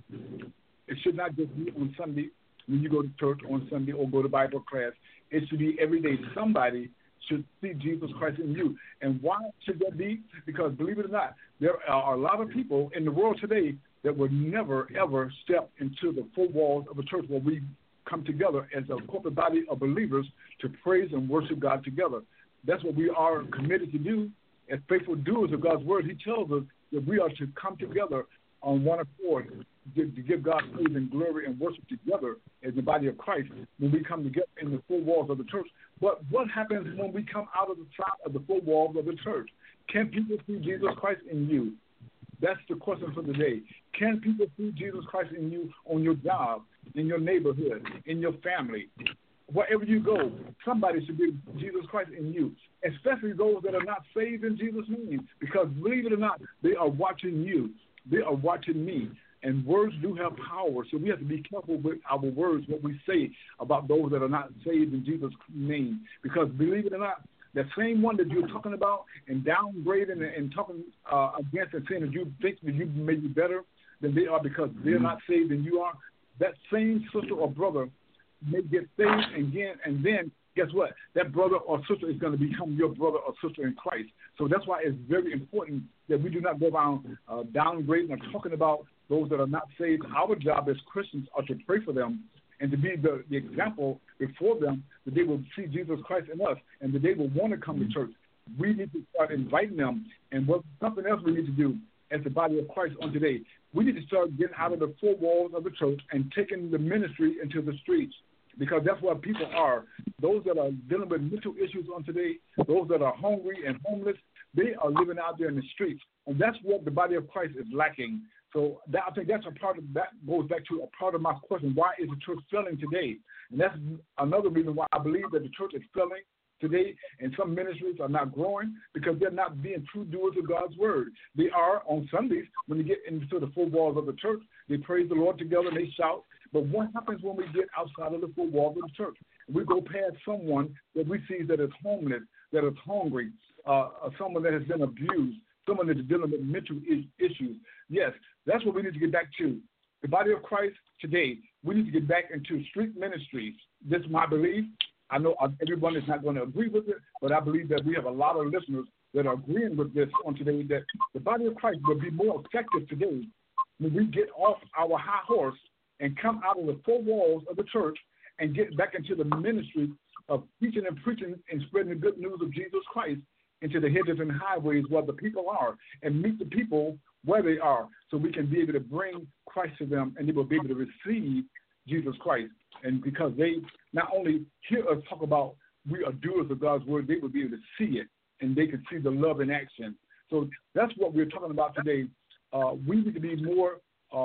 should not just be on Sunday when you go to church on Sunday or go to Bible class. It should be every day. Somebody should see Jesus Christ in you. And why should that be? Because believe it or not, there are a lot of people in the world today that would never, ever step into the four walls of a church where we come together as a corporate body of believers to praise and worship God together. That's what we are committed to do as faithful doers of God's Word. He tells us that we are to come together on one accord to give God praise and glory and worship together as the body of Christ when we come together in the four walls of the church. But what happens when we come out of the top of the four walls of the church? Can people see Jesus Christ in you? That's the question for the day. Can people see Jesus Christ in you on your job, in your neighborhood, in your family? Wherever you go, somebody should be Jesus Christ in you, especially those that are not saved in Jesus' name, because believe it or not, they are watching you. They are watching me. And words do have power, so we have to be careful with our words, what we say about those that are not saved in Jesus' name. Because believe it or not, that same one that you're talking about and downgrading and talking against and saying that you think that you may be better than they are because they're not saved and you are, that same sister or brother may get saved again, and then guess what? That brother or sister is going to become your brother or sister in Christ. So that's why it's very important that we do not go around downgrading or talking about those that are not saved. Our job as Christians are to pray for them and to be the example before them that they will see Jesus Christ in us and that they will want to come to church. We need to start inviting them. And something else we need to do as the body of Christ on today, we need to start getting out of the four walls of the church and taking the ministry into the streets, because that's where people are. Those that are dealing with mental issues on today, those that are hungry and homeless, they are living out there in the streets. And that's what the body of Christ is lacking. So I think that's a part of that goes back to a part of my question. Why is the church failing today? And that's another reason why I believe that the church is failing today, and some ministries are not growing because they're not being true doers of God's Word. They are on Sundays when they get into the four walls of the church. They praise the Lord together and they shout. But what happens when we get outside of the four walls of the church? We go past someone that we see that is homeless, that is hungry, someone that has been abused, someone that is dealing with mental issues. Yes, that's what we need to get back to. The body of Christ today, we need to get back into street ministries. This is my belief. I know everyone is not going to agree with it, but I believe that we have a lot of listeners that are agreeing with this on today, that the body of Christ will be more effective today when we get off our high horse and come out of the four walls of the church and get back into the ministry of teaching and preaching and spreading the good news of Jesus Christ into the hedges and highways where the people are, and meet the people where they are, so we can be able to bring Christ to them and they will be able to receive Jesus Christ. And because they not only hear us talk about we are doers of God's Word, they will be able to see it and they can see the love in action. So that's what we're talking about today. We need to be more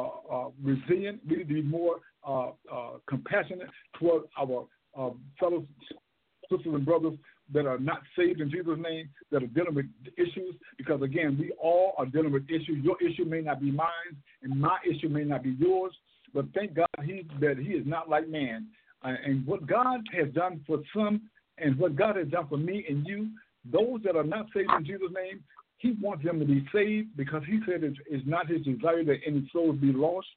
resilient. We need to be more compassionate toward our fellow sisters and brothers that are not saved in Jesus' name, that are dealing with issues, because, again, we all are dealing with issues. Your issue may not be mine, and my issue may not be yours, but thank God that he is not like man. And what God has done for some and what God has done for me and you, those that are not saved in Jesus' name, he wants them to be saved, because he said it's not his desire that any souls be lost.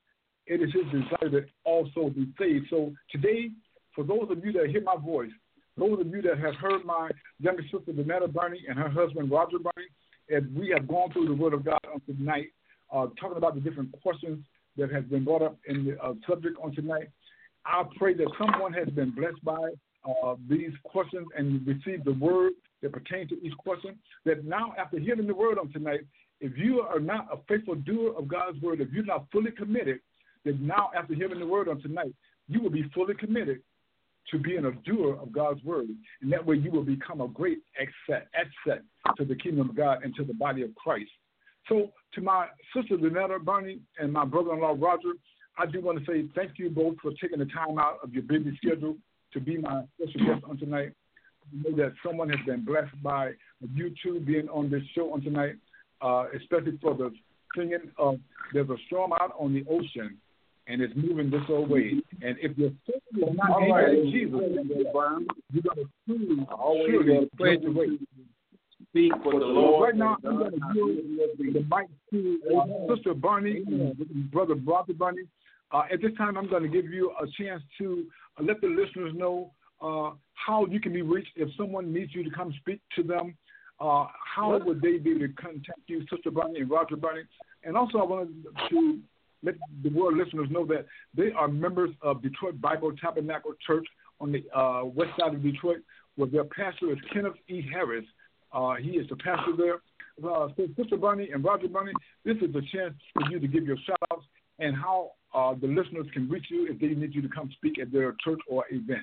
It is his desire that all souls be saved. So today, for those of you that hear my voice, those of you that have heard my younger sister, Donetta Burney, and her husband, Roger Burney, as we have gone through the Word of God on tonight, talking about the different questions that have been brought up in the subject on tonight, I pray that someone has been blessed by these questions and received the Word that pertain to each question, that now after hearing the word on tonight, if you are not a faithful doer of God's word, if you're not fully committed, that now after hearing the word on tonight, you will be fully committed to being a doer of God's word. And that way you will become a great asset to the kingdom of God and to the body of Christ. So to my sister Lynetta Burney and my brother-in-law Roger, I do want to say thank you both for taking the time out of your busy schedule to be my special guest on tonight. I know that someone has been blessed by you two being on this show on tonight, especially for the singing of There's a Storm Out on the Ocean, and it's moving this old way. And if your soul is not in Jesus, you're going to surely praise the way. Speak for the Lord. Right now, I'm going to give the mic to Sister Barney and Brother Barney. At this time, I'm going to give you a chance to let the listeners know how you can be reached. If someone needs you to come speak to them, how would they be able to contact you, Sister Barney and Roger Barney? And also, I wanted to let the world listeners know that they are members of Detroit Bible Tabernacle Church on the west side of Detroit, where their pastor is Kenneth E. Harris. He is the pastor there. So Sister Barney and Roger Barney, this is a chance for you to give your shout-outs and how the listeners can reach you if they need you to come speak at their church or events.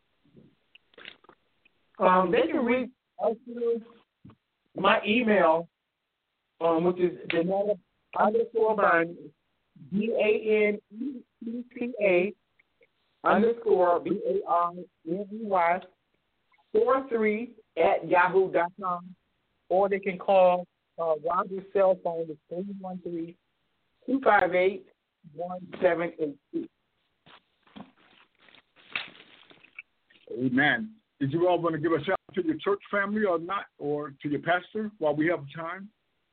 They can reach us through my email, which is Danetta _Burney, DANETA_BARNEY 43 @yahoo.com, or they can call Roger's cell phone is 313-258-1782. Amen. Did you all want to give a shout out to your church family or not, or to your pastor while we have time?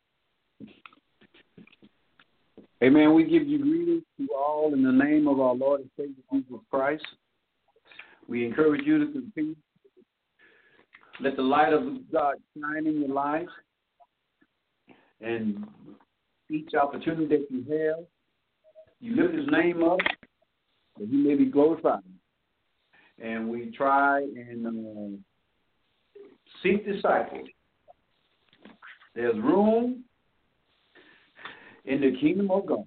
Amen. We give you greetings to all in the name of our Lord and Savior Jesus Christ. We encourage you to continue. Let the light of God shine in your lives. And each opportunity that you have, you lift his name up that he may be glorified. And we try and seek disciples. There's room in the kingdom of God.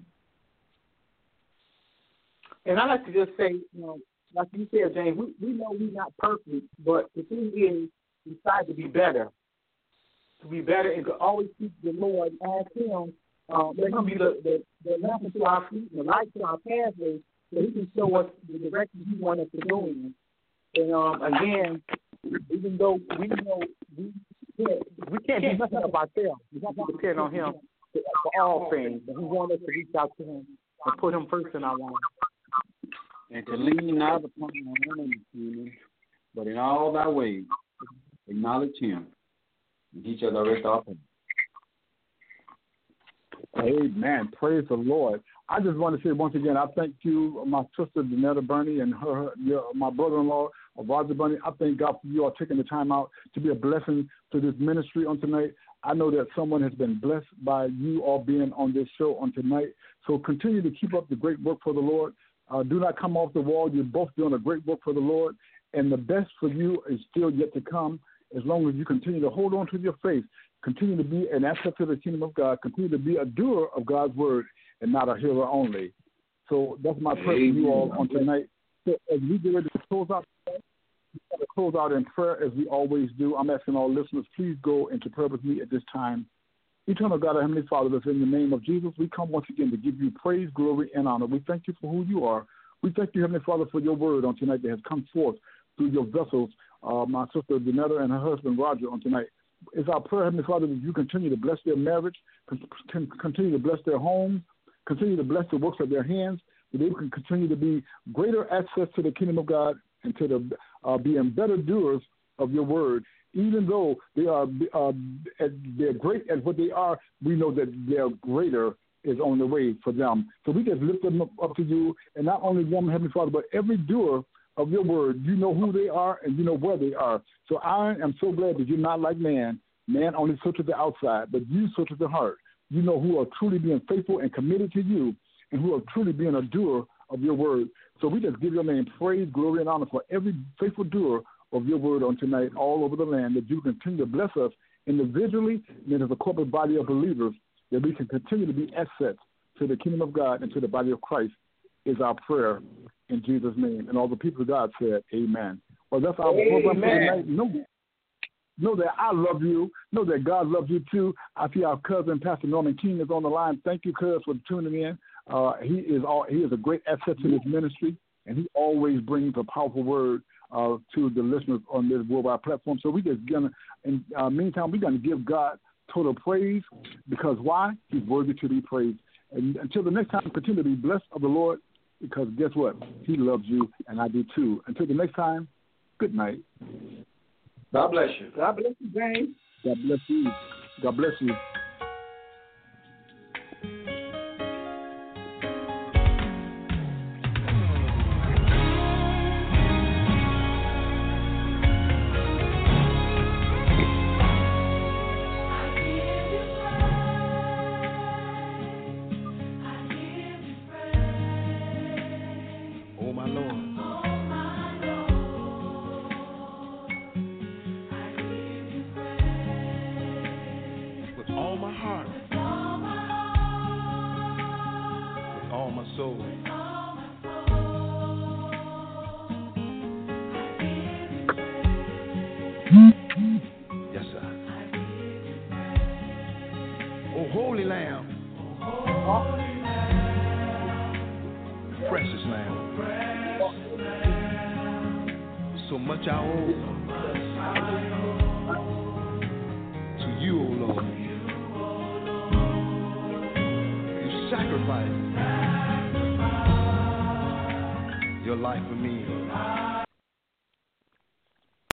And I like to just say, like you said, James, we know we're not perfect, but the thing is, we try to be better. To be better and to always seek the Lord, ask him, let him be the lamp to our feet and the light to our pathway, so he can show us the direction he wants us to go in. And again, even though we know we can't do nothing of ourselves, we have to depend on him for all things. And we want us to reach out to him and put him first in our lives. And to lean not upon our own understanding, but in all thy ways acknowledge him, and he shall direct our path. Amen. Praise the Lord. I just want to say once again, I thank you, my sister Danetta Burney and my brother-in-law, Roger Burney. I thank God for you all taking the time out to be a blessing to this ministry on tonight. I know that someone has been blessed by you all being on this show on tonight. So continue to keep up the great work for the Lord. Do not come off the wall. You're both doing a great work for the Lord. And the best for you is still yet to come as long as you continue to hold on to your faith, continue to be an asset to the kingdom of God, continue to be a doer of God's word and not a hearer only. So that's my prayer for you all on tonight. So as we get ready to close out, in prayer as we always do. I'm asking all listeners, please go into prayer with me at this time. Eternal God, our Heavenly Father, that's in the name of Jesus, we come once again to give you praise, glory, and honor. We thank you for who you are. We thank you, Heavenly Father, for your word on tonight that has come forth through your vessels, my sister Danetta and her husband Roger on tonight. It's our prayer, Heavenly Father, that you continue to bless their marriage, continue to bless their home, continue to bless the works of their hands, that they can continue to be greater access to the kingdom of God and to the being better doers of your word. Even though they're great at what they are, we know that their greater is on the way for them. So we just lift them up to you, and not only them, Heavenly Father, but every doer of your word. You know who they are and you know where they are. So I am so glad that you're not like man. Man only searches the outside, but you search the heart. You know who are truly being faithful and committed to you and who are truly being a doer of your word. So we just give your name praise, glory, and honor for every faithful doer of your word on tonight all over the land, that you continue to bless us individually and then as a corporate body of believers, that we can continue to be assets to the kingdom of God and to the body of Christ is our prayer in Jesus' name. And all the people of God said, amen. Well, that's our program for tonight. Know that I love you. Know that God loves you too. I see our cousin, Pastor Norman King, is on the line. Thank you, cuz, for tuning in. He is a great asset to this ministry, and he always brings a powerful word to the listeners on this worldwide platform. So we just gonna, in meantime, we're gonna give God total praise, because why? He's worthy to be praised. And until the next time, continue to be blessed of the Lord, because guess what? He loves you, and I do too. Until the next time, good night. God bless you. God bless you, James. God bless you. God bless you. Oh, my Lord. With all my heart. With all my soul. Yes, sir. Oh, Holy Lamb. Precious Lamb. So much I owe to you, O Lord. You sacrificed your life for me.